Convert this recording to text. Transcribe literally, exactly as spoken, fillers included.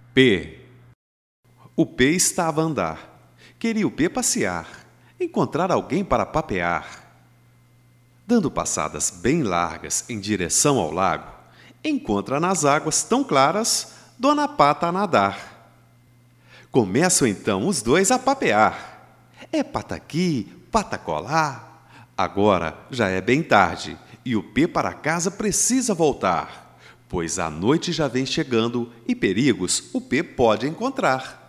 P. O P estava a andar. Queria o P passear, encontrar alguém para papear. Dando passadas bem largas em direção ao lago, encontra nas águas tão claras Dona Pata a nadar. Começam então os dois a papear. É pata aqui, pata colar. Agora já é bem tarde e o P para casa precisa voltar, pois a noite já vem chegando e perigos o P pode encontrar.